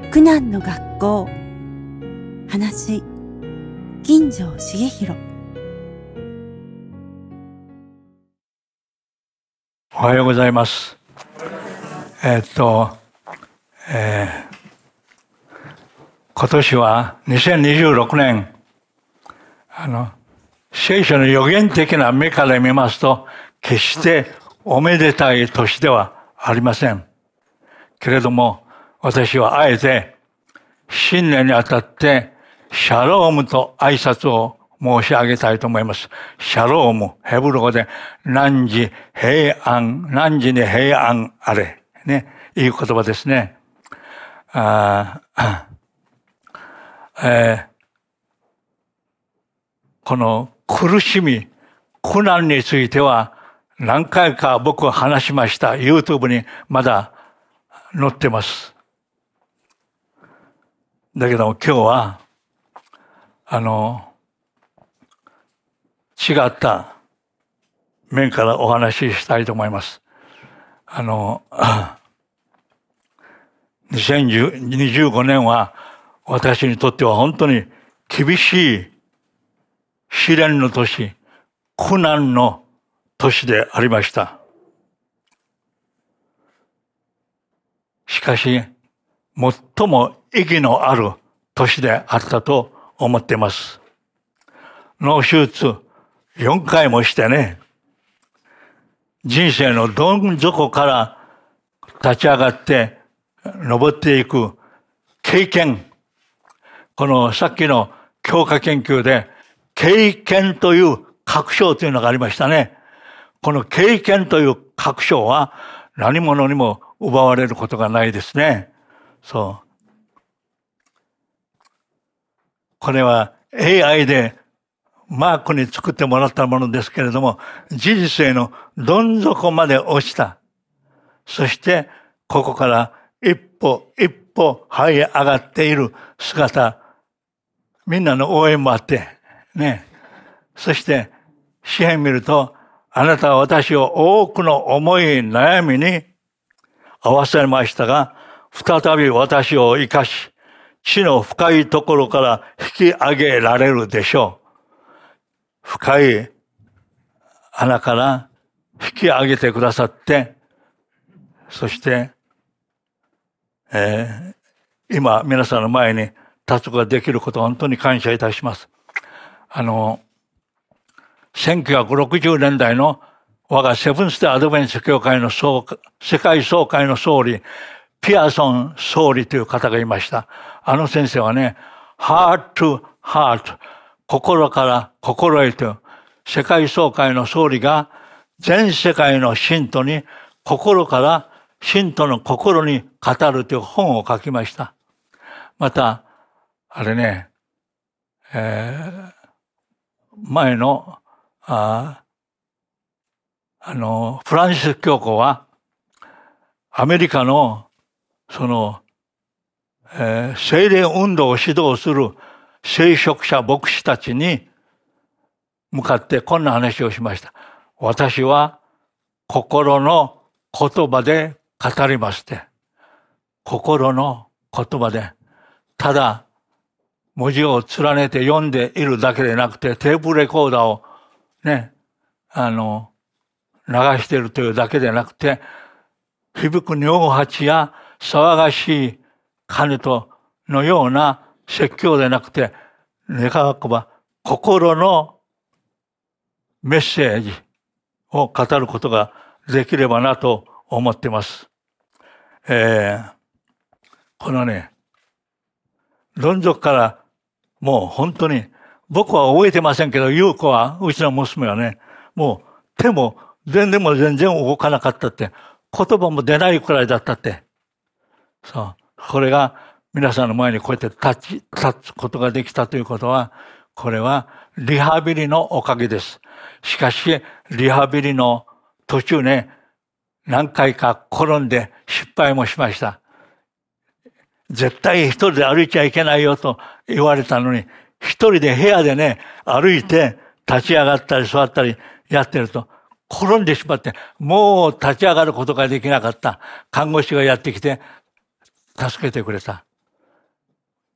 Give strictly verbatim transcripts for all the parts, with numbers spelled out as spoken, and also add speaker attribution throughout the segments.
Speaker 1: 苦難の学校話金城茂弘。
Speaker 2: おはようございます。えー、っと、えー、今年はにせんにじゅうろくねん、あの聖書の予言的な目から見ますと決しておめでたい年ではありませんけれども、私はあえて新年にあたってシャロームと挨拶を申し上げたいと思います。シャローム、ヘブル語で汝平安、汝に平安あれ、ね、いい言葉ですね。あえー、この苦しみ、苦難については何回か僕は話しました。YouTube にまだ載ってます。だけど今日はあの違った面からお話ししたいと思います。あのにせんにじゅうごねんは私にとっては本当に厳しい試練の年、苦難の年でありました。しかし最も意義のある年であったと思っています。脳手術よんかいもしてね、人生のどん底から立ち上がって登っていく経験、このさっきの教科研究で経験という確証というのがありましたね。この経験という確証は何者にも奪われることがないですね。そう。これは エーアイ でマークに作ってもらったものですけれども、人生のどん底まで落ちた。そしてここから一歩一歩這い上がっている姿、みんなの応援もあってね。そして詩編見ると、あなたは私を多くの思い悩みに合わせましたが、再び私を生かし、地の深いところから引き上げられるでしょう。深い穴から引き上げてくださって、そして、えー、今皆さんの前に立つことができることを本当に感謝いたします。あの、せんきゅうひゃくろくじゅうねんだいの我がセブンステアドベンチ教会の総世界総会の総理、ピアソン総理という方がいました。あの先生はね、heart to heart、心から心へと、世界総会の総理が全世界の信徒に心から信徒の心に語るという本を書きました。また、あれね、えー、前の、あ, あの、フランシス教皇は、アメリカの、その、えー、聖霊運動を指導する聖職者牧師たちに向かってこんな話をしました。私は心の言葉で語りますって。心の言葉で。ただ、文字を連ねて読んでいるだけでなくて、テープレコーダーをね、あの、流しているというだけでなくて、響く尿八や騒がしい鐘とのような説教でなくて、願わくば心のメッセージを語ることができればなと思っています。えー、このね、どん底からもう本当に、僕は覚えてませんけど、優子は、うちの娘はね、もう手も全然も全然動かなかったって、言葉も出ないくらいだったって。そう。これが皆さんの前にこうやって立ち、立つことができたということは、これはリハビリのおかげです。しかし、リハビリの途中ね、何回か転んで失敗もしました。絶対一人で歩いちゃいけないよと言われたのに、一人で部屋でね、歩いて立ち上がったり座ったりやってると、転んでしまって、もう立ち上がることができなかった看護師がやってきて、助けてくれた。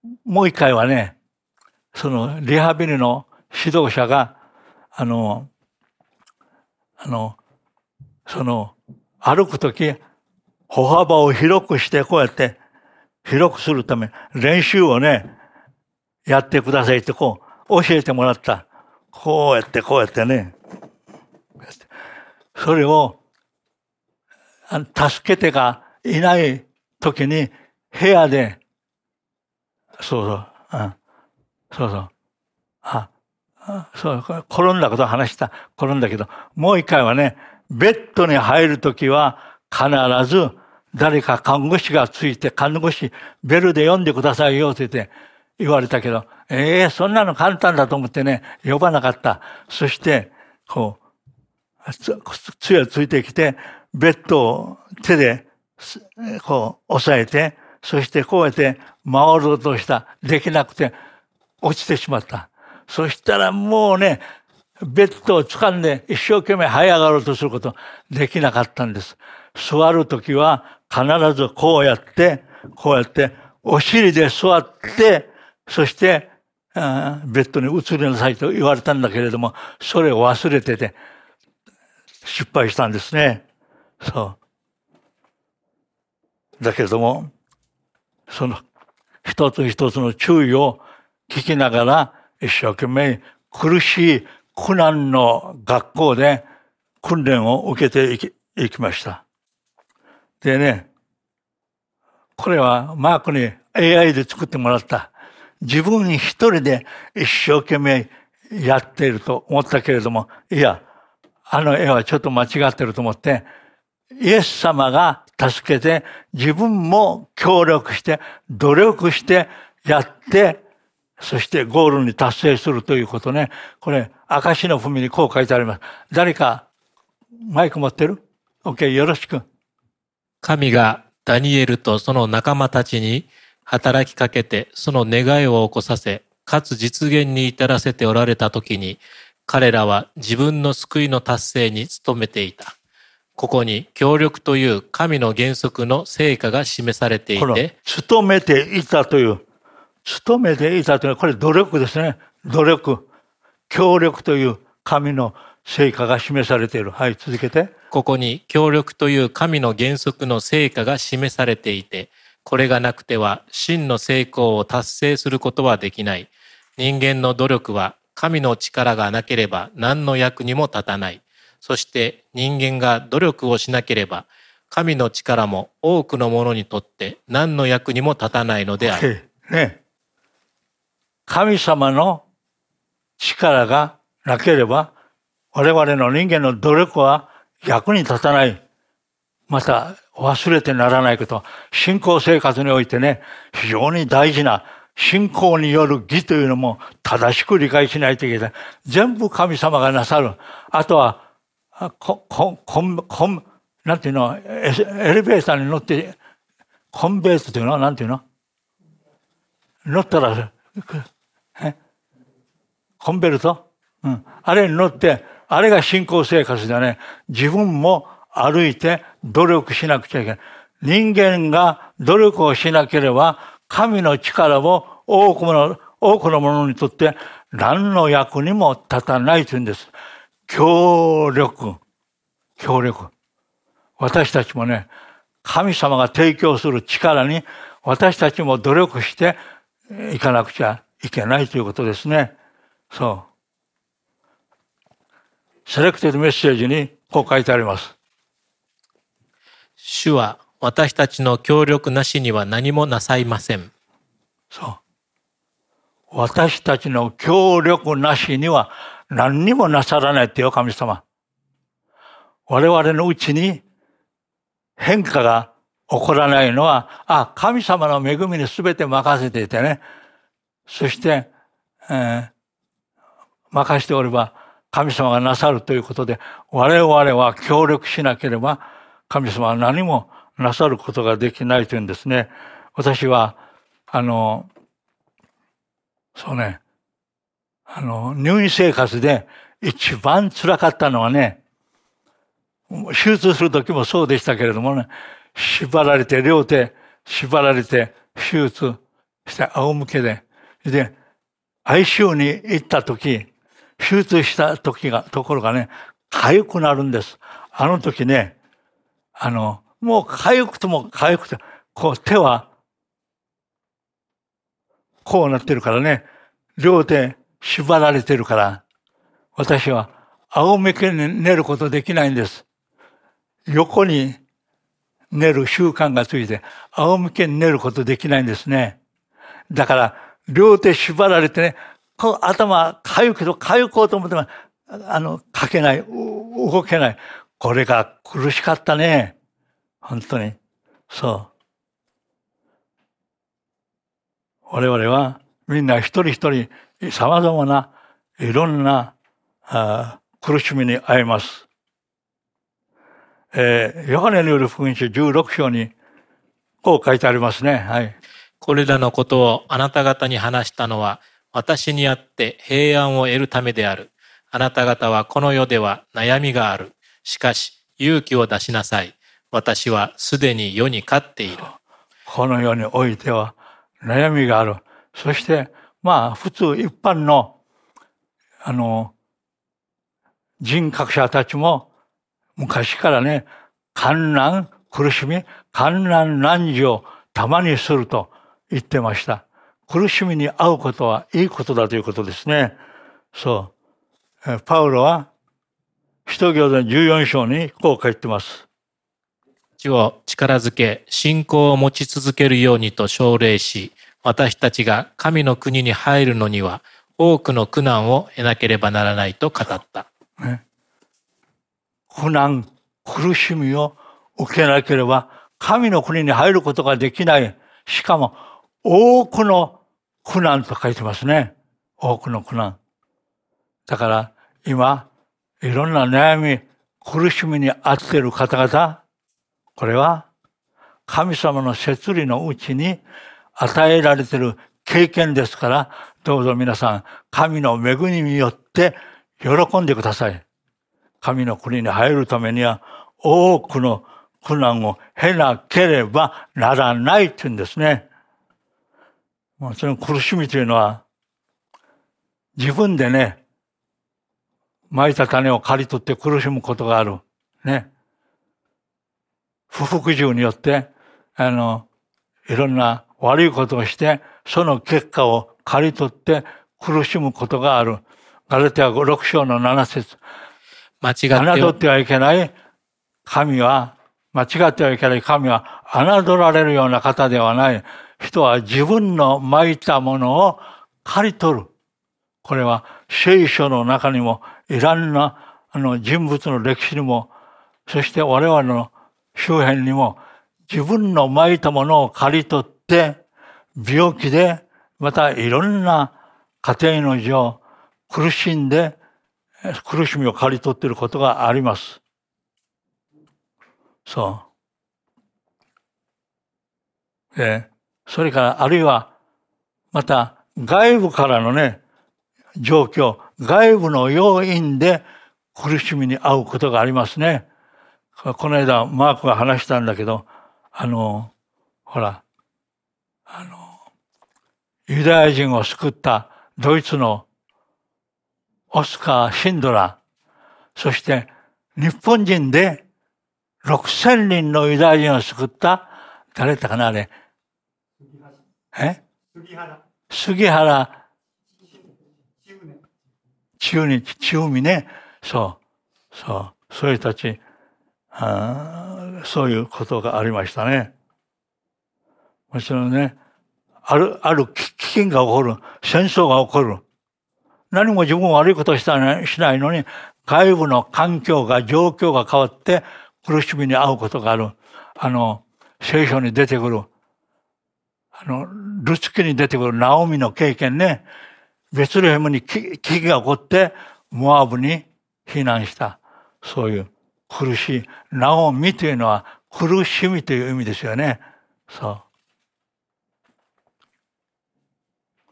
Speaker 2: もう一回はね、そのリハビリの指導者が、あの、あの、その、歩くとき、歩幅を広くして、こうやって、広くするため、練習をね、やってくださいって、こう、教えてもらった。こうやって、こうやってね。それを、助けてがいないときに、部屋で、そうそう、うん、そうそう、あ、そう、転んだことを話した。転んだけど、もう一回はね、ベッドに入るときは必ず誰か看護師がついて、看護師、ベルで呼んでくださいよって言って言われたけど、ええー、そんなの簡単だと思ってね、呼ばなかった。そして、こう、つ、つやついてきて、ベッドを手で、こう、押さえて、そしてこうやって回ろうとした。できなくて、落ちてしまった。そしたらもうね、ベッドを掴んで一生懸命這い上がろうとすることできなかったんです。座るときは必ずこうやって、こうやってお尻で座って、そしてベッドに移りなさいと言われたんだけれども、それを忘れてて失敗したんですね。そう。だけれども、その一つ一つの注意を聞きながら一生懸命苦しい苦難の学校で訓練を受けていき、いきました。でね、これはマークに エーアイ で作ってもらった。自分一人で一生懸命やっていると思ったけれども、いや、あの絵はちょっと間違ってると思って、イエス様が助けて自分も協力して努力してやって、そしてゴールに達成するということね。これ、証の文にこう書いてあります。誰かマイク持ってる？ OK、よろしく。
Speaker 3: 神がダニエルとその仲間たちに働きかけて、その願いを起こさせ、かつ実現に至らせておられたときに、彼らは自分の救いの達成に努めていた。ここに協力という神の原則の成果が示されていて、
Speaker 2: 努めていたという、努めていたという、これ努力ですね。努力。協力という神の成果が示されている。はい、続けて。
Speaker 3: ここに協力という神の原則の成果が示されていて、これがなくては真の成功を達成することはできない。人間の努力は神の力がなければ何の役にも立たない。そして人間が努力をしなければ、神の力も多くの者にとって何の役にも立たないのである。
Speaker 2: ね、神様の力がなければ、我々の人間の努力は役に立たない。また忘れてならないこと。信仰生活においてね、非常に大事な信仰による義というのも正しく理解しないといけない。全部神様がなさる。あとは、こ、こ、こん、こん、なんていうの、エレベーターに乗って、コンベースというのはなんていうの乗ったら、えコンベルト、うん、あれに乗って、あれが信仰生活だね。自分も歩いて努力しなくちゃいけない。人間が努力をしなければ、神の力を多くの、多くの者にとって何の役にも立たないというんです。協力。協力。私たちもね、神様が提供する力に私たちも努力していかなくちゃいけないということですね。そう。セレクテッドメッセージにこう書いてあります。
Speaker 3: 主は私たちの協力なしには何もなさいません。
Speaker 2: そう。私たちの協力なしには何にもなさらないってよ、神様。我々のうちに変化が起こらないのは、あ、神様の恵みに全て任せていてね。そして、えー、任しておれば神様がなさるということで、我々は協力しなければ神様は何もなさることができないというんですね。私は、あの、そうね、あの、入院生活で一番辛かったのはね、手術するときもそうでしたけれどもね、縛られて、両手縛られて手術して仰向けで、で、アイシーユー に行った時、手術した時が、ところがね、痒くなるんです。あの時ね、あの、もう痒くても痒くて、こう手は、こうなってるからね、両手縛られてるから、私は仰向けに寝ることできないんです。横に寝る習慣がついて、仰向けに寝ることできないんですね。だから、両手縛られてね、こう頭かゆくとかゆこうと思っても、あの、かけない、動けない。これが苦しかったね。本当に。そう。我々はみんな一人一人様々ないろんなあ苦しみに遭います。えー、ヨハネによる福音書じゅうろく章にこう書いてありますね。はい。
Speaker 3: これらのことをあなた方に話したのは、私にあって平安を得るためである。あなた方はこの世では悩みがある。しかし勇気を出しなさい。私はすでに世に勝っている。
Speaker 2: この世においては悩みがある。そしてまあ普通一般のあの人格者たちも昔からね、患難、苦しみ、患難難事をたまにすると言ってました。苦しみに遭うことはいいことだということですね。そう。パウロは使徒行伝じゅうよん章にこう書いてます。
Speaker 3: 主を力づけ、信仰を持ち続けるようにと奨励し、私たちが神の国に入るのには多くの苦難を得なければならないと語った。
Speaker 2: ね、苦難、苦しみを受けなければ神の国に入ることができない。しかも多くの苦難と書いてますね。多くの苦難。だから今いろんな悩み、苦しみに遭っている方々、これは神様の摂理のうちに与えられている経験ですから、どうぞ皆さん神の恵みによって喜んでください。神の国に入るためには多くの苦難を経なければならないっていうんですね。もちろん苦しみというのは自分でね、蒔いた種を刈り取って苦しむことがある。ね。不服従によって、あの、いろんな悪いことをして、その結果を刈り取って苦しむことがある。ガラテヤろく章のなな節。
Speaker 3: 間違っては
Speaker 2: 侮ってはいけない神は、間違ってはいけない神は、侮られるような方ではない。人は自分の蒔いたものを刈り取る。これは聖書の中にもいろんなあの人物の歴史にも、そして我々の周辺にも自分の蒔いたものを刈り取って病気でまたいろんな家庭の事情苦しんで苦しみを刈り取っていることがあります。そう。で、それからあるいはまた外部からのね状況、外部の要因で苦しみに遭うことがありますね。この間マークが話したんだけど、あの、ほら、あの、ユダヤ人を救ったドイツのオスカー・シンドラー、そして日本人でろくせんにんのユダヤ人を救った、誰だったかなあれ。え杉原。杉原。中日、中美ね。そう。そう。そういう人たち、あそういうことがありましたね。もちろんね、ある、ある飢饉が起こる。戦争が起こる。何も自分は悪いことをした、しないのに、外部の環境が、状況が変わって苦しみに遭うことがある。あの、聖書に出てくる、あの、ルツキに出てくるナオミの経験ね。ベツレヘムに危機が起こってモアブに避難した。そういう苦しい。ナオミというのは苦しみという意味ですよね。そう。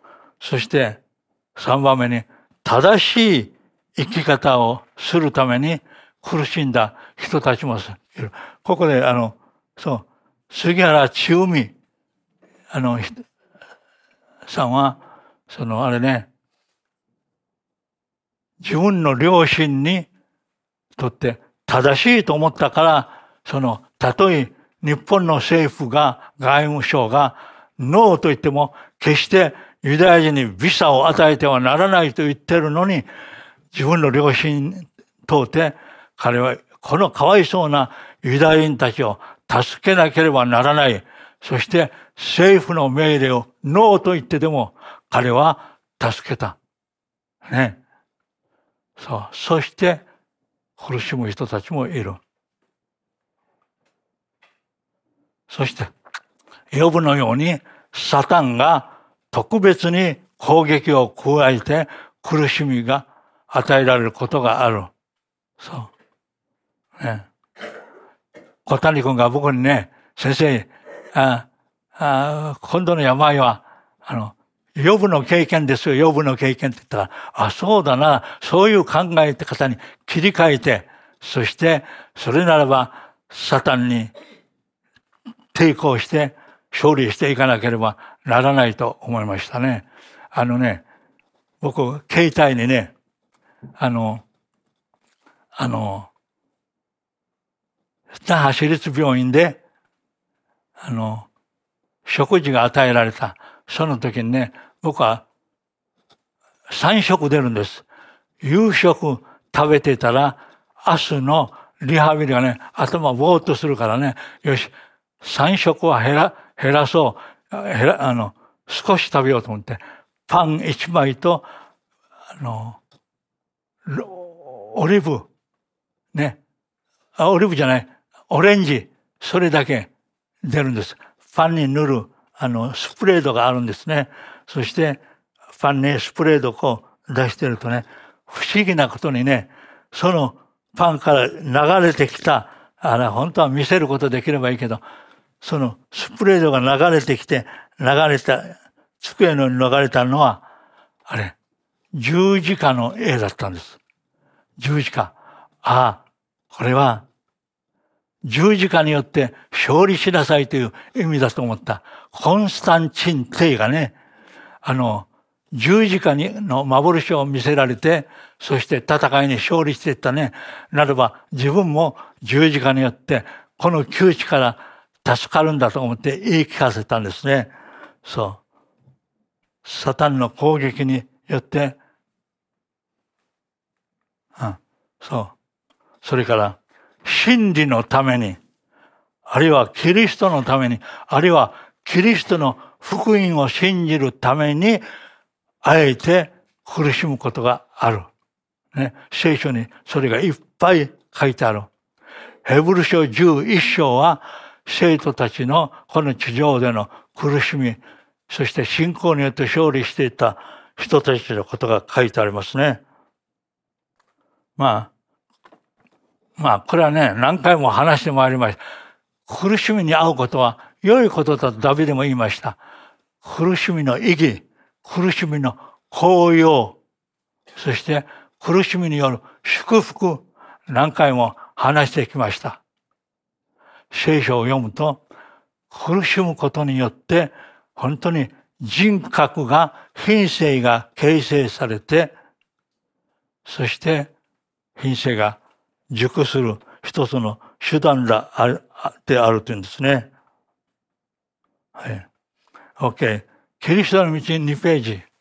Speaker 2: そしてさんばんめに正しい生き方をするために苦しんだ人たちもいる。ここであの、そう、杉原千海、あの、 さんは、そのあれね、自分の良心にとって正しいと思ったから、その、たとえ日本の政府が、外務省が、ノーと言っても、決してユダヤ人にビザを与えてはならないと言ってるのに、自分の良心通って、彼はこのかわいそうなユダヤ人たちを助けなければならない。そして政府の命令をノーと言ってでも、彼は助けた。ね。そう。そして、苦しむ人たちもいる。そして、ヨブのように、サタンが特別に攻撃を加えて苦しみが与えられることがある。そう。ね。小谷君が僕にね、先生、ああ今度の病は、あの、ヨブの経験ですよ、ヨブの経験って言ったら、あ、そうだな、そういう考え方に切り替えて、そして、それならば、サタンに抵抗して、勝利していかなければならないと思いましたね。あのね、僕、携帯にね、あの、あの、那覇市立病院で、あの、食事が与えられた。その時にね、僕はさん食出るんです。夕食食べてたら、明日のリハビリがね、頭ぼーっとするからね、よし、さん食は減ら、減らそう、減ら、あの、少し食べようと思って、パンいちまいと、あの、オリーブ、ね、あ、オリーブじゃない、オレンジ、それだけ出るんです。パンに塗る、あの、スプレードがあるんですね。そして、パンにスプレードをこう出してるとね、不思議なことにね、そのパンから流れてきた、あれ、本当は見せることできればいいけど、そのスプレードが流れてきて、流れた、机の上に流れたのは、あれ、十字架の絵だったんです。十字架。ああ、これは、十字架によって勝利しなさいという意味だと思った。コンスタンチン帝がね、あの、十字架にの幻を見せられて、そして戦いに勝利していったね。ならば自分も十字架によってこの窮地から助かるんだと思って言い聞かせたんですね。そう。サタンの攻撃によって、うん、そう。それから、真理のために、あるいはキリストのために、あるいはキリストの福音を信じるために、あえて苦しむことがある。ね、聖書にそれがいっぱい書いてある。ヘブル書じゅういっ章は、生徒たちのこの地上での苦しみ、そして信仰によって勝利していた人たちのことが書いてありますね。まあ、まあ、これはね、何回も話してまいりました。苦しみに遭うことは良いことだとダビデも言いました。苦しみの意義、苦しみの効用、そして苦しみによる祝福、何回も話してきました。聖書を読むと、苦しむことによって、本当に人格が、品性が形成されて、そして品性が熟する一つの手段であるというんですね。はい。OK。キリストの道にページ。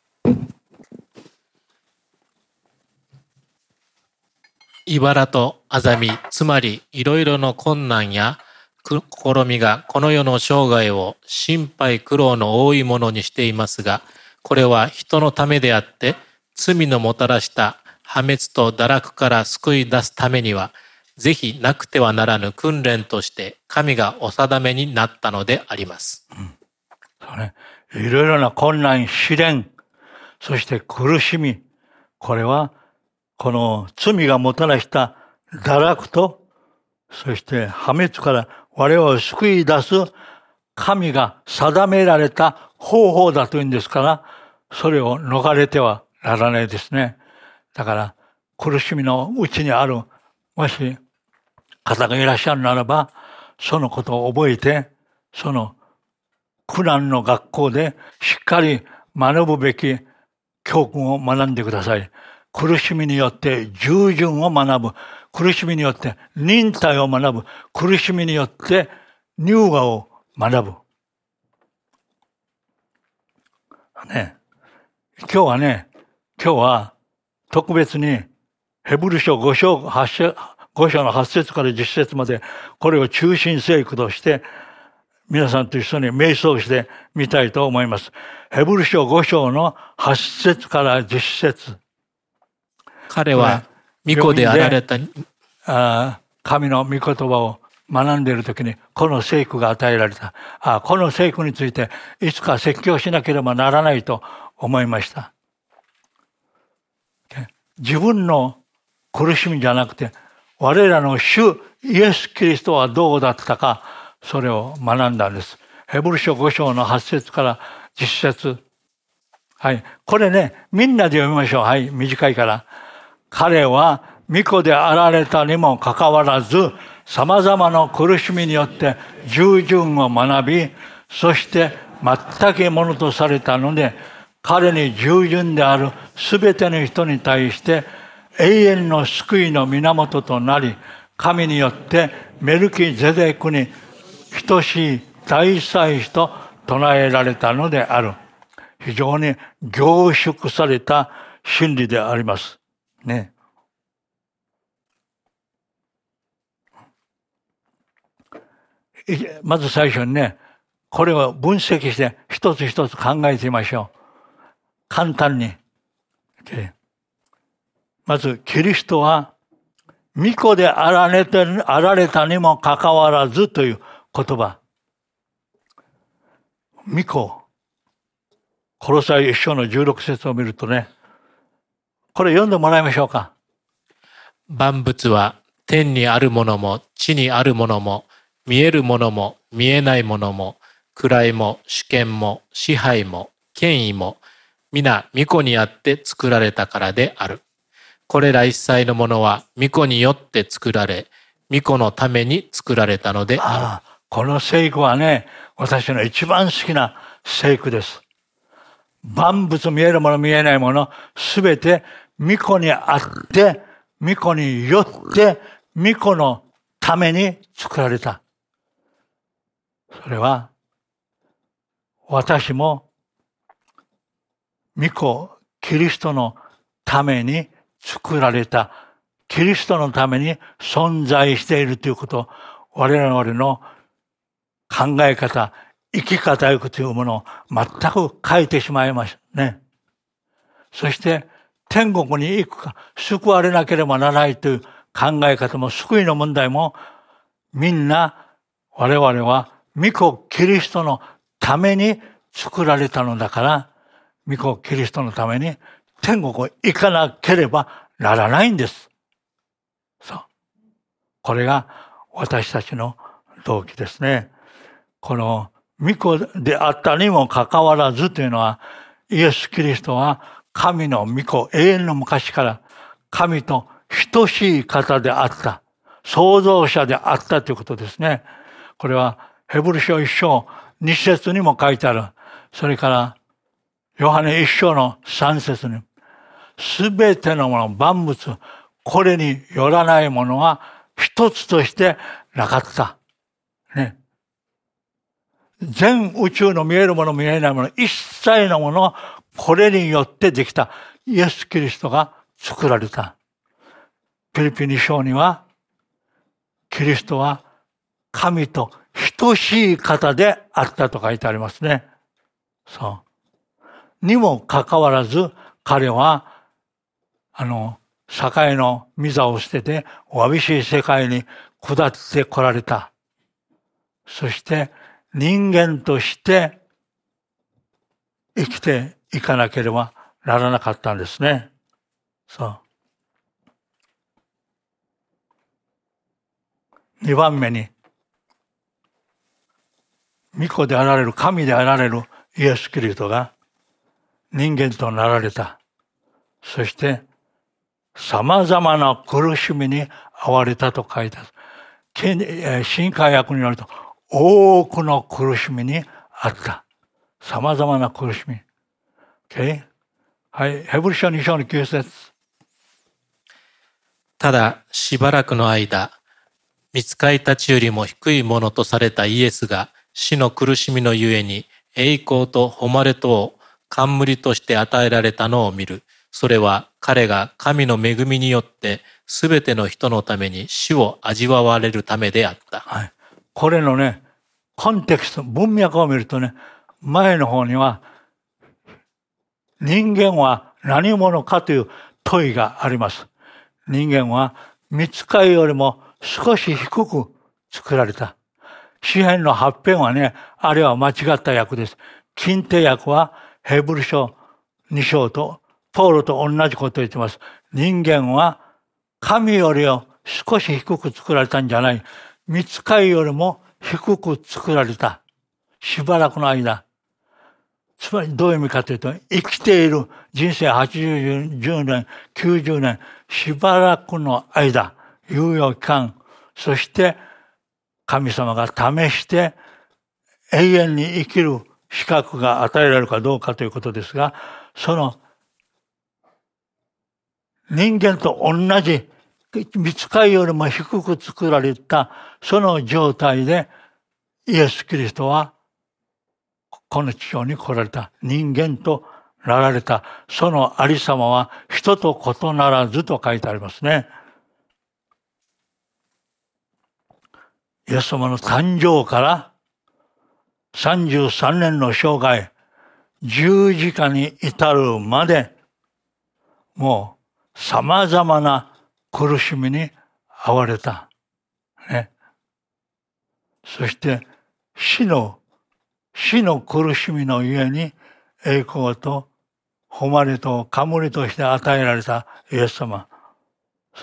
Speaker 3: 茨とあざみ、つまりいろいろの困難や試みがこの世の生涯を心配苦労の多いものにしていますが、これは人のためであって、罪のもたらした破滅と堕落から救い出すためには、ぜひなくてはならぬ訓練として神がお定めになったのであります。
Speaker 2: うん、そうね。いろいろな困難、試練、そして苦しみ、これはこの罪がもたらした堕落と、そして破滅から我々を救い出す神が定められた方法だというんですから、それを逃れてはならないですね。だから苦しみのうちにある、もし方がいらっしゃるならば、そのことを覚えて、その苦難の学校でしっかり学ぶべき教訓を学んでください。苦しみによって従順を学ぶ。苦しみによって忍耐を学ぶ。苦しみによって乳和を学ぶ。ね、今日はね、今日は特別にヘブル書ご章、ご章のはち節からじゅっ節までこれを中心聖句として皆さんと一緒に瞑想してみたいと思います。ヘブル書ご章のはち節からじゅっ節。
Speaker 3: 彼は御子であられた
Speaker 2: 神の御言葉を学んでいるときにこの聖句が与えられた。あ、この聖句についていつか説教しなければならないと思いました。自分の苦しみじゃなくて我らの主イエス・キリストはどうだったか、それを学んだんです。ヘブル書ご章のはち節からじゅっ節。はい。これね、みんなで読みましょう。はい。短いから。彼は御子であられたにもかかわらず、様々な苦しみによって従順を学び、そして全くものとされたので、彼に従順であるすべての人に対して永遠の救いの源となり、神によってメルキゼデクに等しい大祭司と唱えられたのである。非常に凝縮された真理であります。ね。まず最初にね、これを分析して一つ一つ考えてみましょう。簡単に。まず、キリストは、御子であられた、あられたにもかかわらずという言葉。御子。コロサイ一章のじゅうろく節を見るとね、これ読んでもらいましょうか。
Speaker 3: 万物は天にあるものも地にあるものも見えるものも見えないものも位も主権も支配も権威も皆御子にあって作られたからである。これら一切のものは御子によって作られ、御子のために作られたのである。
Speaker 2: ああ、この聖句はね、私の一番好きな聖句です。万物、見えるもの見えないもの、すべて御子にあって、御子によって、御子のために作られた。それは、私も、御子、キリストのために作られた、キリストのために存在しているということを、我々の考え方、生き方というものを全く変えてしまいましたね。そして、天国に行くか、救われなければならないという考え方も、救いの問題も、みんな我々は御子キリストのために作られたのだから、御子キリストのために天国へ行かなければならないんです。そう。これが私たちの動機ですね。この御子であったにもかかわらずというのは、イエス・キリストは神の御子、永遠の昔から神と等しい方であった。創造者であったということですね。これはヘブル書一章二節にも書いてある。それからヨハネ一章の三節に、すべてのもの、万物、これによらないものは一つとしてなかった。ね。全宇宙の見えるもの見えないもの、一切のものはこれによってできた。イエス・キリストが作られた。ピリピに章には、キリストは神と等しい方であったと書いてありますね。そう。にもかかわらず、彼は、あの、境の御座を捨てて、わびしい世界に下って来られた。そして、人間として生きていかなければならなかったんですね。そう。二番目に、御子であられる、神であられるイエス・キリストが人間となられた。そして、様々な苦しみに遭われたと書いてある。新海訳によると、多くの苦しみにあった。様々な苦しみ。 Okay? はい。ヘブル書に章のきゅう節。
Speaker 3: ただしばらくの間、御使いたちよりも低いものとされたイエスが死の苦しみのゆえに栄光と誉れとを冠として与えられたのを見る。それは彼が神の恵みによってすべての人のために死を味わわれるためであった。
Speaker 2: はい。これのね、コンテクスト、文脈を見るとね、前の方には人間は何者かという問いがあります。人間は御使いよりも少し低く作られた。詩編のはち編はね、あれは間違った訳です。近定訳はヘブル書に章とポールと同じことを言ってます。人間は神よりも少し低く作られたんじゃない。御使いよりも低く作られた。しばらくの間。つまりどういう意味かというと、生きている人生はちじゅう、じゅうねん、きゅうじゅうねん、しばらくの間、猶予期間、そして神様が試して永遠に生きる資格が与えられるかどうかということですが、その人間と同じ御使いよりも低く作られたその状態でイエス・キリストはこの地上に来られた。人間となられた。そのありさまは人と異ならずと書いてありますね。イエス様の誕生からさんじゅうさんねんの生涯、十字架に至るまで、もう様々な苦しみに遭われた。ね。そして死の死の苦しみのゆえに栄光と誉れと冠として与えられたイエス様。そう。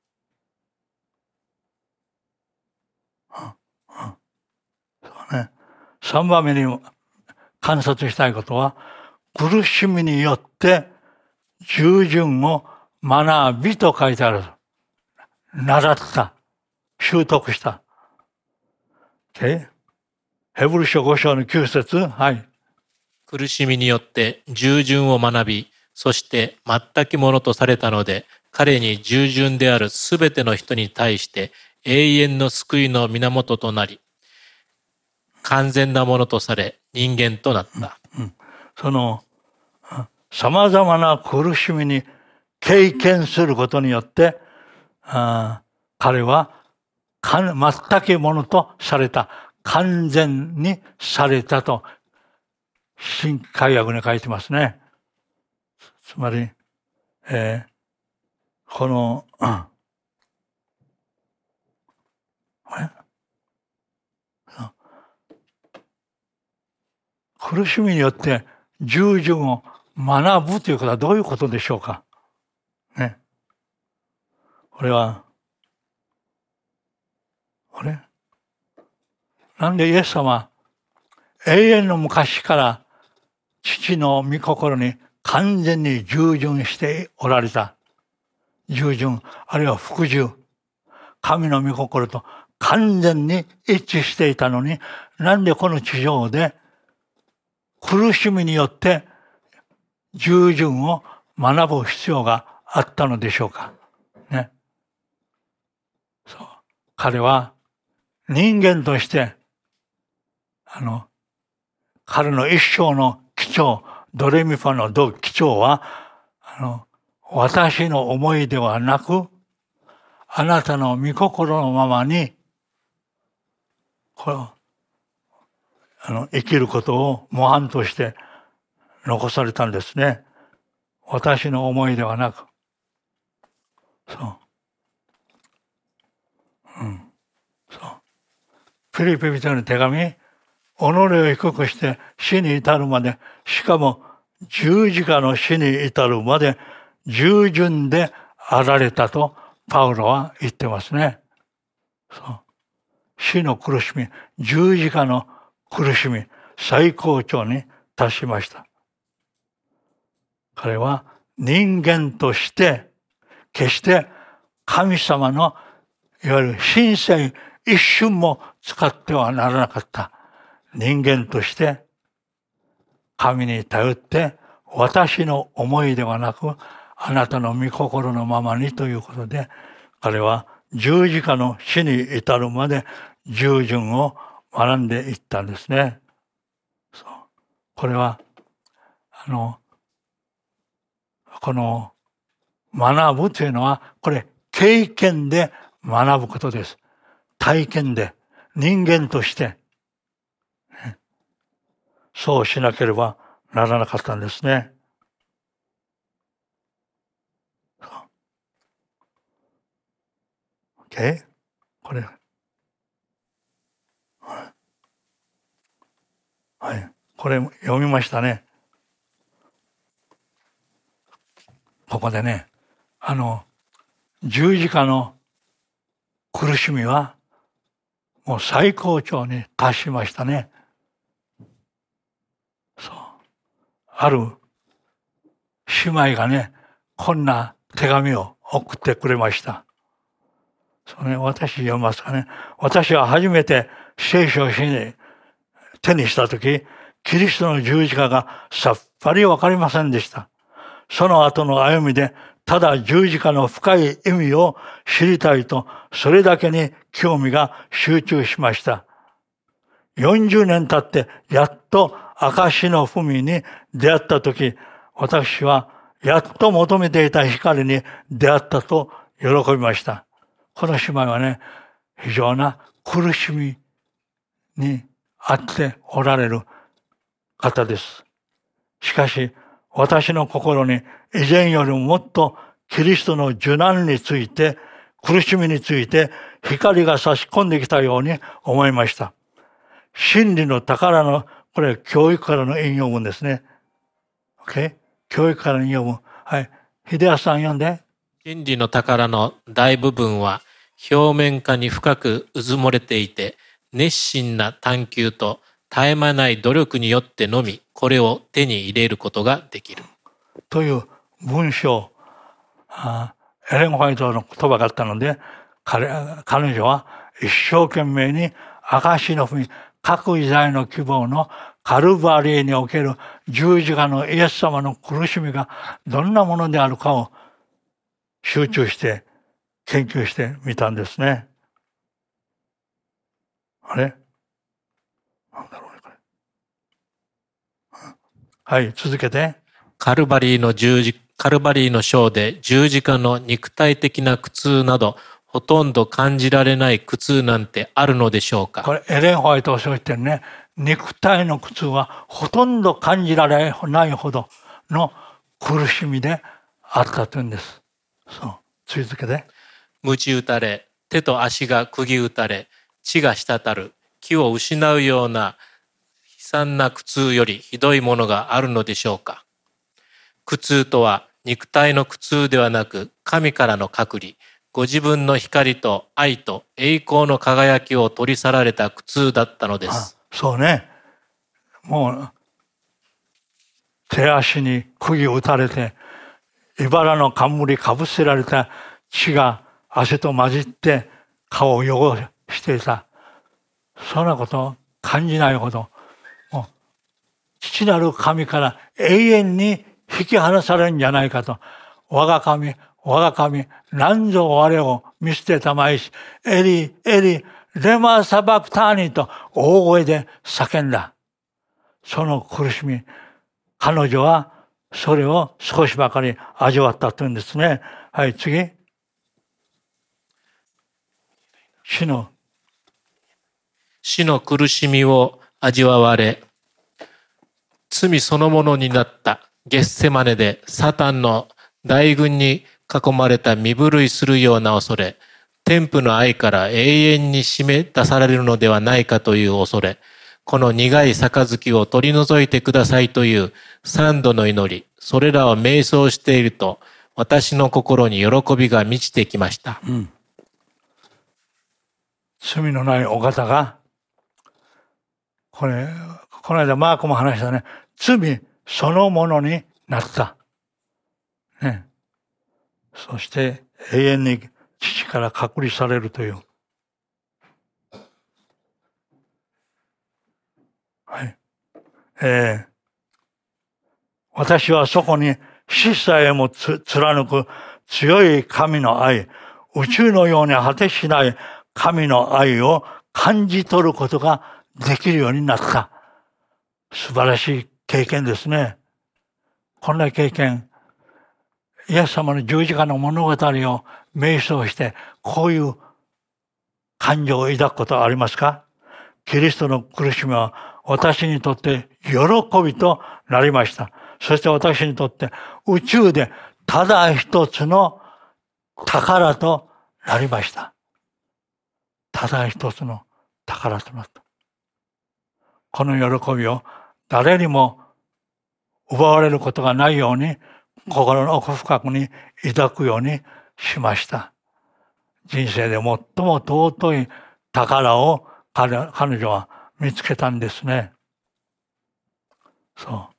Speaker 2: うんうん、そうね。三番目に観察したいことは、苦しみによって従順を学びと書いてある。習った。習得した。Okay?ヘブル書ご章のきゅう節。はい。
Speaker 3: 苦しみによって従順を学び、そして全くものとされたので、彼に従順であるすべての人に対して永遠の救いの源となり、完全なものとされ人間となった。
Speaker 2: うんうん、その様々な苦しみに経験することによって、あ彼は全くものとされた。完全にされたと新改訳に書いてますね。つまり、えー、この、うん、苦しみによって従順を学ぶということはどういうことでしょうか。ね。これは、あれなんでイエス様、永遠の昔から父の御心に完全に従順しておられた。従順、あるいは服従。神の御心と完全に一致していたのに、なんでこの地上で苦しみによって従順を学ぶ必要があったのでしょうか。ね。そう。彼は人間としてあの、彼の一生の基調、ドレミファのド基調は、あの、私の思いではなく、あなたの御心のままに、この、あの、生きることを模範として残されたんですね。私の思いではなく。そう。うん。そう。フィリピ人の手紙、己を低くして死に至るまで、しかも十字架の死に至るまで従順であられたとパウロは言ってますね。そう。死の苦しみ、十字架の苦しみ、最高潮に達しました。彼は人間として決して神様のいわゆる神性一瞬も使ってはならなかった。人間として神に頼って私の思いではなく、あなたの御心のままにということで、彼は十字架の死に至るまで従順を学んでいったんですね。そう。これは、あの、この学ぶというのは、これ経験で学ぶことです。体験で、人間として、ね、そうしなければならなかったんですね。OK？ これ。はい。これ読みましたね。ここでね、あの、十字架の苦しみは、もう最高潮に達しましたね。そう。ある姉妹がね、こんな手紙を送ってくれました。そうね、私読みますかね。私は初めて聖書を手にしたとき、キリストの十字架がさっぱりわかりませんでした。その後の歩みで、ただ十字架の深い意味を知りたいと、それだけに興味が集中しました。よんじゅうねん経って、やっと証の文に出会ったとき、私はやっと求めていた光に出会ったと喜びました。この姉妹はね、非常な苦しみにあっておられる方です。しかし、私の心に以前よりももっとキリストの受難について、苦しみについて光が差し込んできたように思いました。真理の宝の、これ教育からの引用文ですね。OK？ 教育からの引用文。はい。秀康さん読んで。
Speaker 3: 真理の宝の大部分は表面下に深くうずもれていて、熱心な探求と絶え間ない努力によってのみ、これを手に入れることができる。
Speaker 2: という文章、あエレン・ホワイトの言葉があったので、彼、彼女は一生懸命に証の文、各時代の希望のカルバリーにおける十字架のイエス様の苦しみがどんなものであるかを集中して研究してみたんですね。あれなんだろうね、これ。はい、続けて。
Speaker 3: カルバリーの十字、カルバリーの章で十字架の肉体的な苦痛など、ほとんど感じられない苦痛なんてあるのでしょうか。
Speaker 2: これエレン・ホワイトがそう言ってるね。肉体の苦痛はほとんど感じられないほどの苦しみであったというんです。そう。続けて。
Speaker 3: 鞭打たれ、手と足が釘打たれ、血が滴る、気を失うような悲惨な苦痛よりひどいものがあるのでしょうか。苦痛とは肉体の苦痛ではなく、神からの隔離、ご自分の光と愛と栄光の輝きを取り去られた苦痛だったのです。
Speaker 2: あ、そうね。もう手足に釘を打たれて、茨の冠かぶせられた血が汗と混じって顔を汚していた。そんなことを感じないほど、もう父なる神から永遠に引き離されるんじゃないかと、我が神、我が神、何ぞ我を見捨てたまいし、エリ、エリ、レマサバクターニと大声で叫んだ。その苦しみ、彼女はそれを少しばかり味わったというんですね。はい、次。死の
Speaker 3: 死の苦しみを味わわれ、罪そのものになったゲッセマネでサタンの大軍に囲まれた身震いするような恐れ、天父の愛から永遠に締め出されるのではないかという恐れ、この苦い杯を取り除いてくださいという三度の祈り、それらを瞑想していると、私の心に喜びが満ちてきました。
Speaker 2: うん、罪のないお方が、これ、この間マークも話したね、罪そのものになった。ね。そして永遠に父から隔離されるという。はい。えー、 私はそこに死さえも貫く強い神の愛、宇宙のように果てしない神の愛を感じ取ることができるようになった。素晴らしい経験ですね。こんな経験、イエス様の十字架の物語を瞑想して、こういう感情を抱くことはありますか？キリストの苦しみは私にとって喜びとなりました。そして私にとって宇宙でただ一つの宝となりました。ただ一つの宝となった。この喜びを誰にも奪われることがないように、心の奥深くに抱くようにしました。人生で最も尊い宝を 彼, 彼女は見つけたんですね。そう。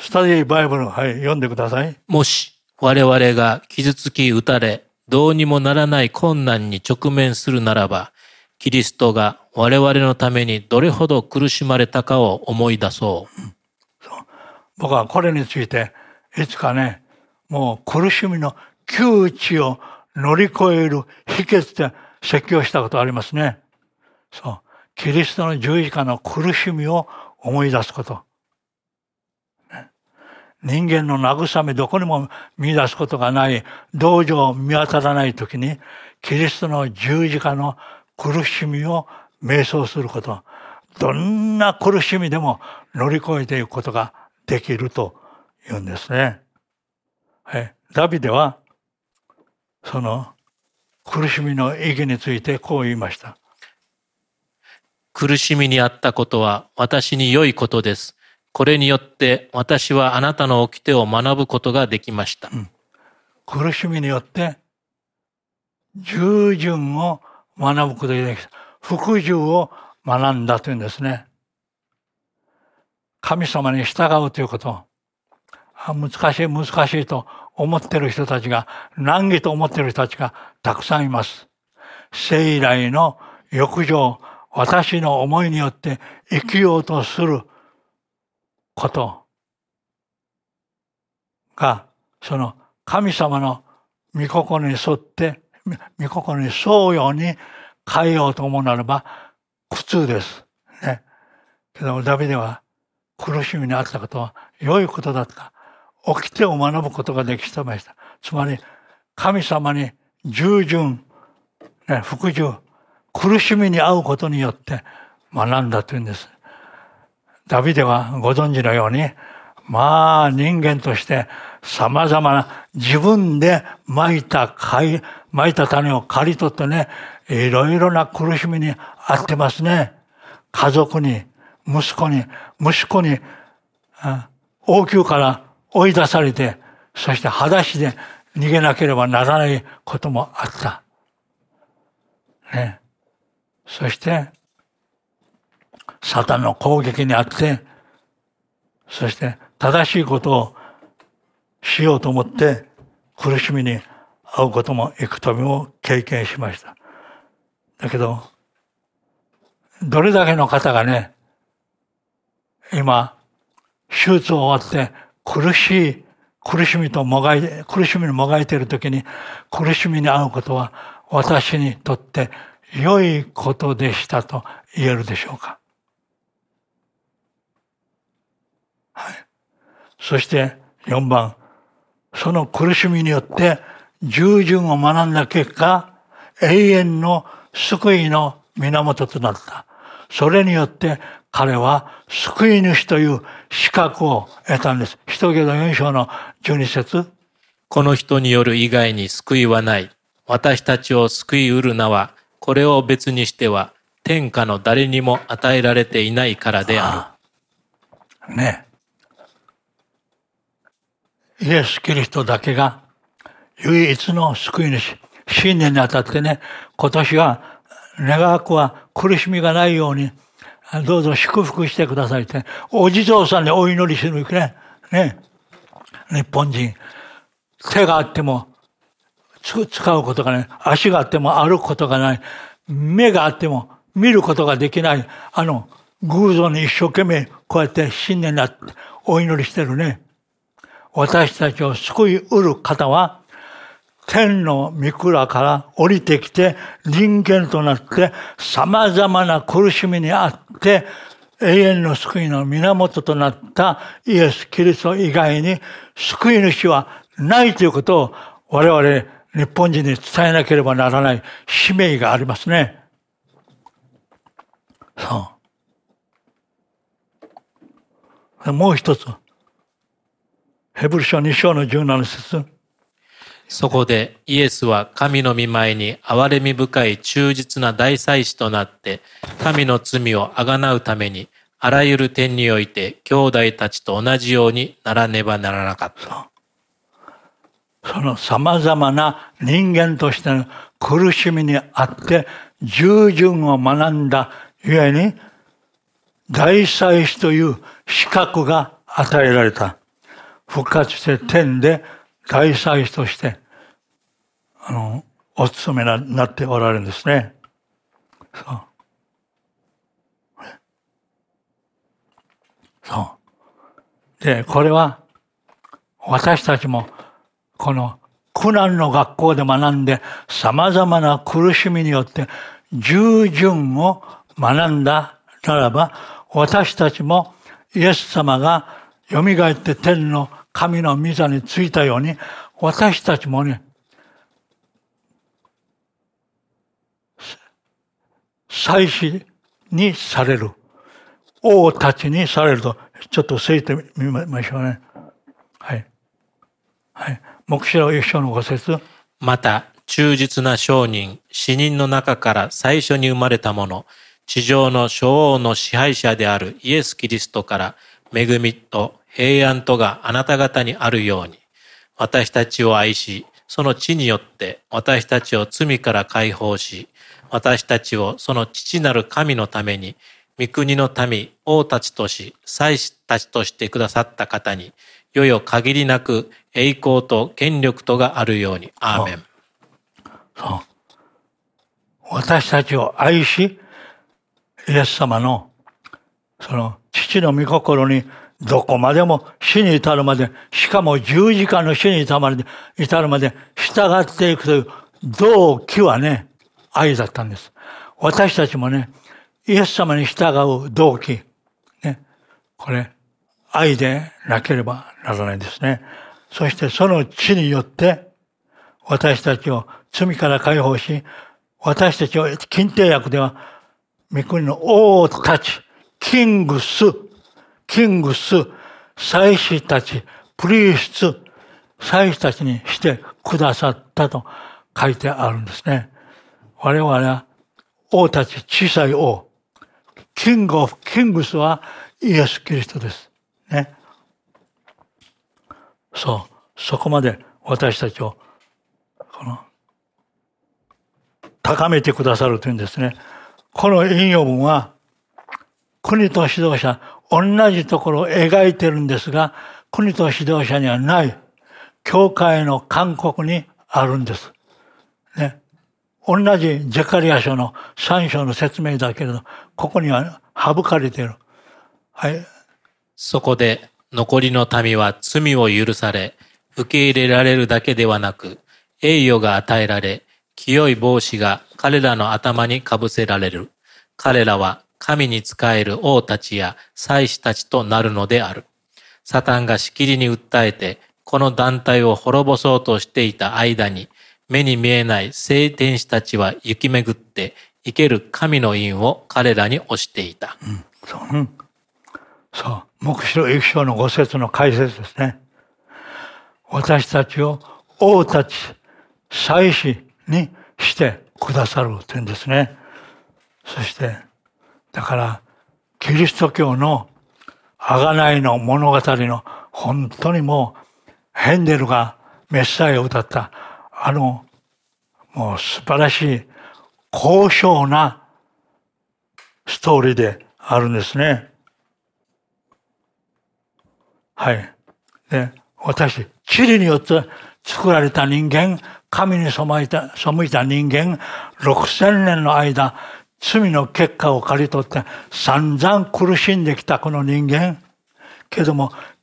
Speaker 2: スタディバイブル、はい、読んでください。
Speaker 3: もし我々が傷つき打たれ、どうにもならない困難に直面するならば、キリストが我々のためにどれほど苦しまれたかを思い出そう。うん、
Speaker 2: そう。僕はこれについていつかね、もう苦しみの窮地を乗り越える秘訣で説教したことありますね。そう。キリストの十字架の苦しみを思い出すこと。ね、人間の慰めどこにも見出すことがない、道場見当たらないときに、キリストの十字架の苦しみを瞑想すること。どんな苦しみでも乗り越えていくことができるというんですね。はい、ダビデはその苦しみの意義についてこう言いました。
Speaker 3: 苦しみにあったことは私に良いことです。これによって私はあなたの掟を学ぶことができました。うん、
Speaker 2: 苦しみによって従順を学ぶことができた。服従を学んだというんですね。神様に従うということ。難しい難しいと思っている人たちが、難儀と思っている人たちがたくさんいます。生来の欲情、私の思いによって生きようとすることが、その神様の御心に沿って、御心に沿うように変えようと思うならば苦痛です。ね。けどダビデは苦しみにあったことは良いことだった。掟を学ぶことができてました。つまり神様に従順、ね、服従、苦しみに遭うことによって学んだというんです。ダビデはご存知のように、まあ人間として様々な自分で蒔いた貝、蒔いた種を刈り取ってね、いろいろな苦しみに遭ってますね。家族に、息子に、息子に、王宮から追い出されて、そして裸足で逃げなければならないこともあった。ね。そして、サタンの攻撃にあって、そして正しいことをしようと思って苦しみに遭うことも幾度も経験しました。だけど、どれだけの方がね、今、手術を終わって苦しい、苦しみともがい、苦しみにもがいているときに苦しみに遭うことは私にとって良いことでしたと言えるでしょうか。はい。そしてよんばん、その苦しみによって従順を学んだ結果、永遠の救いの源となった。それによって彼は救い主という資格を得たんです。使徒行伝よん章のじゅうに節。
Speaker 3: この人による以外に救いはない。私たちを救いうる名は、これを別にしては天下の誰にも与えられていないからであ
Speaker 2: る。ね。イエス・キリストだけが唯一の救い主。新年にあたってね、今年は願わくは苦しみがないようにどうぞ祝福してくださいって、お地蔵さんにお祈りするね。ね。日本人。手があっても使うことがない。足があっても歩くことがない。目があっても見ることができない。あの、偶像に一生懸命こうやって新年になってお祈りしてるね。私たちを救いうる方は、天の御蔵から降りてきて人間となって様々な苦しみにあって永遠の救いの源となったイエス・キリスト以外に救い主はないということを我々日本人に伝えなければならない使命がありますね。そう。もう一つ。ヘブル書に章のじゅうなな節。
Speaker 3: そこでイエスは神の御前に憐れみ深い忠実な大祭司となって神の罪をあがなうためにあらゆる点において兄弟たちと同じようにならねばならなかった。
Speaker 2: その様々な人間としての苦しみにあって従順を学んだゆえに大祭司という資格が与えられた。復活して天で大祭司として、あの、お務めになっておられるんですね。そう。そう。で、これは、私たちも、この苦難の学校で学んで、様々な苦しみによって、従順を学んだならば、私たちも、イエス様が蘇って天の神の御座についたように、私たちもね、祭司にされる。王たちにされると、ちょっと聖てみましょうね。はい。はい。黙示録一章のご節。
Speaker 3: また、忠実な商人、死人の中から最初に生まれたもの、地上の諸王の支配者であるイエス・キリストから恵みと平安とがあなた方にあるように、私たちを愛し、その地によって私たちを罪から解放し、私たちをその父なる神のために、御国の民、王たちとし、祭司たちとしてくださった方に、よよ限りなく栄光と権力とがあるように。アーメン。
Speaker 2: そう。私たちを愛し、イエス様の、その父の御心にどこまでも死に至るまで、しかも十字架の死に至るまで、至るまで従っていくという動機はね、愛だったんです。私たちもね、イエス様に従う動機、ね、これ、愛でなければならないんですね。そしてその血によって、私たちを罪から解放し、私たちを近帝訳では、御国の王たち、キングス、キングス、祭司たち、プリースト、祭司たちにしてくださったと書いてあるんですね。我々は王たち、小さい王、キングオブキングスはイエス・キリストです。ね。そう、そこまで私たちをこの高めてくださるというんですね。この引用文は国と指導者、同じところを描いてるんですが、国と指導者にはない、教会の勧告にあるんです。ね。同じゼカリア書のさん章の説明だけれど、ここには省かれている。はい。
Speaker 3: そこで残りの民は罪を許され、受け入れられるだけではなく、栄誉が与えられ、清い帽子が彼らの頭にかぶせられる。彼らは神に仕える王たちや祭司たちとなるのである。サタンがしきりに訴えて、この団体を滅ぼそうとしていた間に、目に見えない聖天使たちは行き巡って、生ける神の印を彼らに押していた。
Speaker 2: うん、そう、うん、そう。黙示録一章のご節の解説ですね。私たちを王たち、祭司にしてくださるというんですね。そして、だから、キリスト教の贖いの物語の本当にもう、ヘンデルがメッサイアを歌った、あの、もう素晴らしい、高尚なストーリーであるんですね。はい。で、私、塵によって作られた人間、神に背いた、背いた人間、ろくせんねんの間、罪の結果を刈り取って散々苦しんできたこの人間。けども、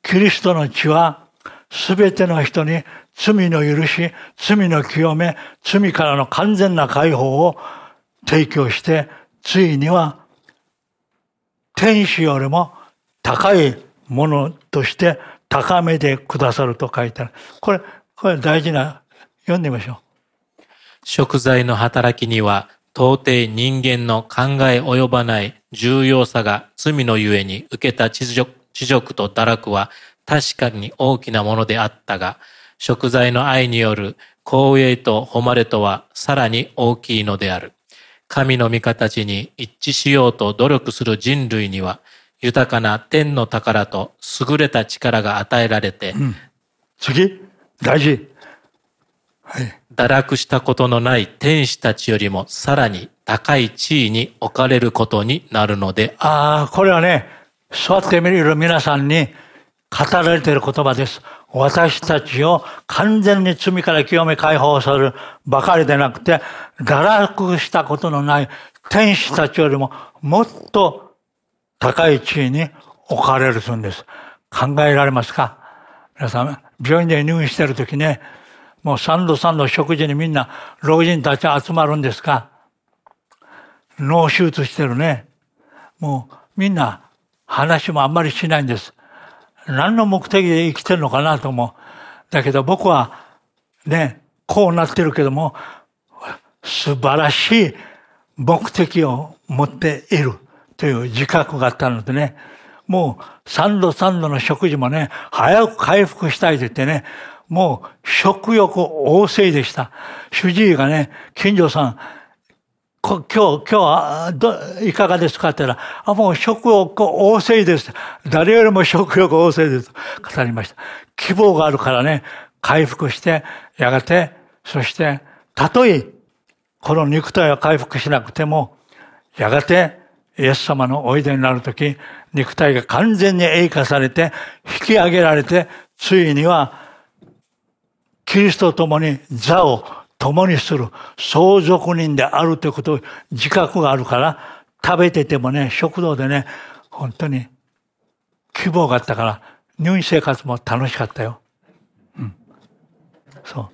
Speaker 2: キリストの血はすべての人に罪の許し、罪の清め、罪からの完全な解放を提供して、ついには天使よりも高いものとして高めてくださると書いてある。これ、これ大事な、読んでみましょう。
Speaker 3: 贖罪の働きには到底人間の考え及ばない重要さが罪のゆえに受けた恥辱と堕落は確かに大きなものであったが、贖罪の愛による光栄と誉れとはさらに大きいのである。神の御形に一致しようと努力する人類には、豊かな天の宝と優れた力が与えられて、うん、
Speaker 2: 次、大事。はい。
Speaker 3: 堕落したことのない天使たちよりもさらに高い地位に置かれることになるので。
Speaker 2: ああ、これはね、座ってみる皆さんに語られている言葉です。私たちを完全に罪から清め解放するばかりでなくて、堕落したことのない天使たちよりももっと高い地位に置かれるんです。考えられますか？皆さん、病院で入院しているときね、もう三度三度食事にみんな老人たち集まるんですが、脳手術してるね。もうみんな話もあんまりしないんです。何の目的で生きてるのかなと思う。だけど僕はね、こうなってるけども、素晴らしい目的を持っているという自覚があったのでね、もう三度三度の食事もね、早く回復したいと言ってね、もう食欲旺盛でした。主治医がね、近所さん、今日、今日はどいかがですかって言ったら、あ、もう食欲旺盛です。誰よりも食欲旺盛です。語りました。希望があるからね、回復して、やがて、そして、たとえ、この肉体は回復しなくても、やがて、イエス様のおいでになるとき、肉体が完全に栄化されて、引き上げられて、ついには、キリストと共に座を共にする相続人であるということを自覚があるから、食べててもね、食堂でね、本当に希望があったから、入院生活も楽しかったよ。うん。そう。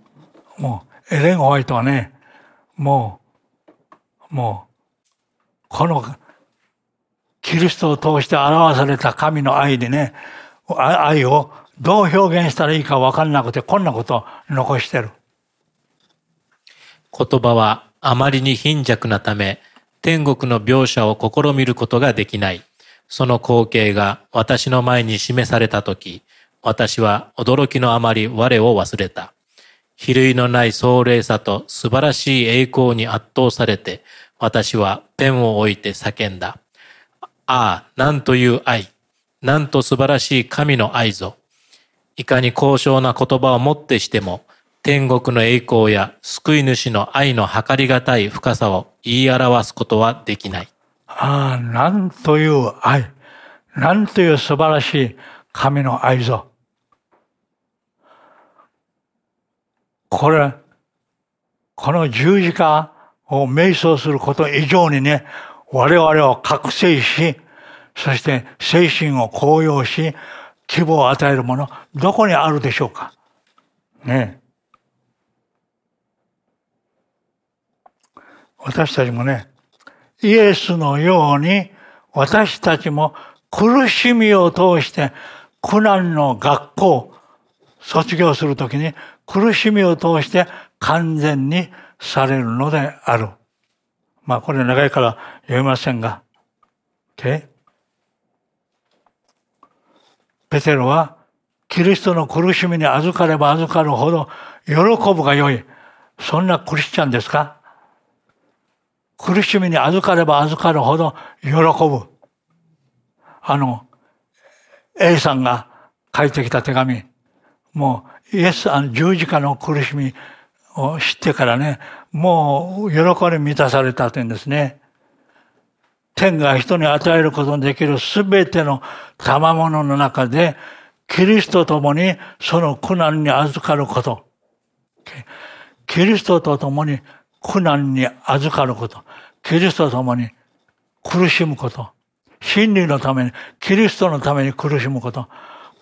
Speaker 2: もう、エレン・ホワイトはね、もう、もう、この、キリストを通して表された神の愛でね、愛をどう表現したらいいか分からなくて、こんなことを残してる。
Speaker 3: 言葉はあまりに貧弱なため、天国の描写を試みることができない。その光景が私の前に示されたとき、私は驚きのあまり我を忘れた。比類のない壮麗さと素晴らしい栄光に圧倒されて、私はペンを置いて叫んだ。ああ、なんという愛。なんと素晴らしい神の愛ぞ。いかに高尚な言葉をもってしても、天国の栄光や救い主の愛の計りがたい深さを言い表すことはできない。
Speaker 2: ああ、なんという愛。なんという素晴らしい神の愛ぞ。これ、この十字架を瞑想すること以上にね、我々を覚醒し、そして精神を高揚し、希望を与えるもの、どこにあるでしょうか。ねえ。私たちもね、イエスのように私たちも苦しみを通して苦難の学校卒業するときに苦しみを通して完全にされるのである。まあこれ長いから読みませんが、okay? ペテロはキリストの苦しみに預かれば預かるほど喜ぶがよい。そんなクリスチャンですか？苦しみに預かれば預かるほど喜ぶ。あの、A さんが書いてきた手紙。もう、イエス、あの、十字架の苦しみを知ってからね、もう、喜び満たされたというんですね。天が人に与えることのできるすべての賜物の中で、キリストと共にその苦難に預かること。キリストと共に苦難に預かること。キリストと共に苦しむこと。真理のために、キリストのために苦しむこと。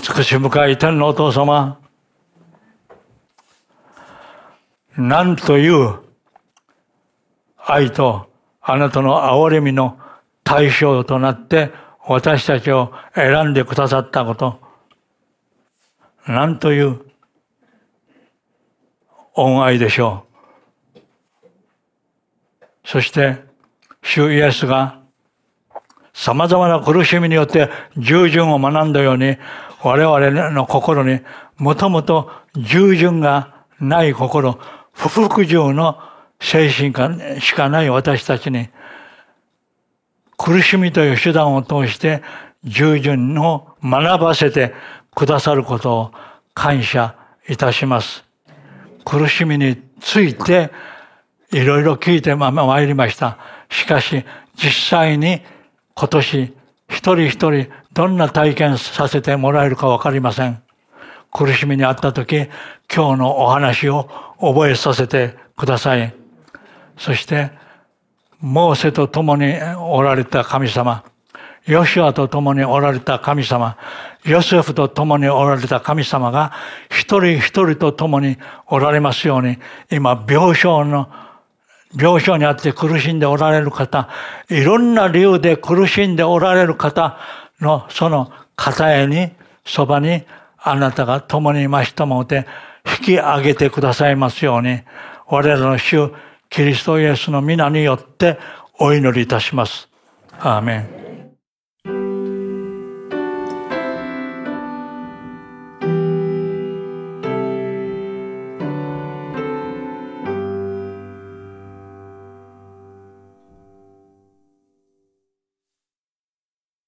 Speaker 2: 慈し深い天のお父様、なんという愛とあなたの憐れみの対象となって私たちを選んでくださったこと、なんという恩愛でしょう。そして主イエスがさまざまな苦しみによって従順を学んだように、我々の心にもともと従順がない心、不服従の精神しかない私たちに、苦しみという手段を通して従順を学ばせてくださることを感謝いたします。苦しみについていろいろ聞いてまいりました。しかし実際に今年一人一人どんな体験させてもらえるかわかりません。苦しみにあったとき、今日のお話を覚えさせてください。そしてモーセと共におられた神様、ヨシュアと共におられた神様、ヨセフと共におられた神様が一人一人と共におられますように、今病床の病床にあって苦しんでおられる方、いろんな理由で苦しんでおられる方のその肩へに、そばにあなたが共にいましと思って引き上げてくださいますように、我らの主キリストイエスの皆によってお祈りいたします。アーメン。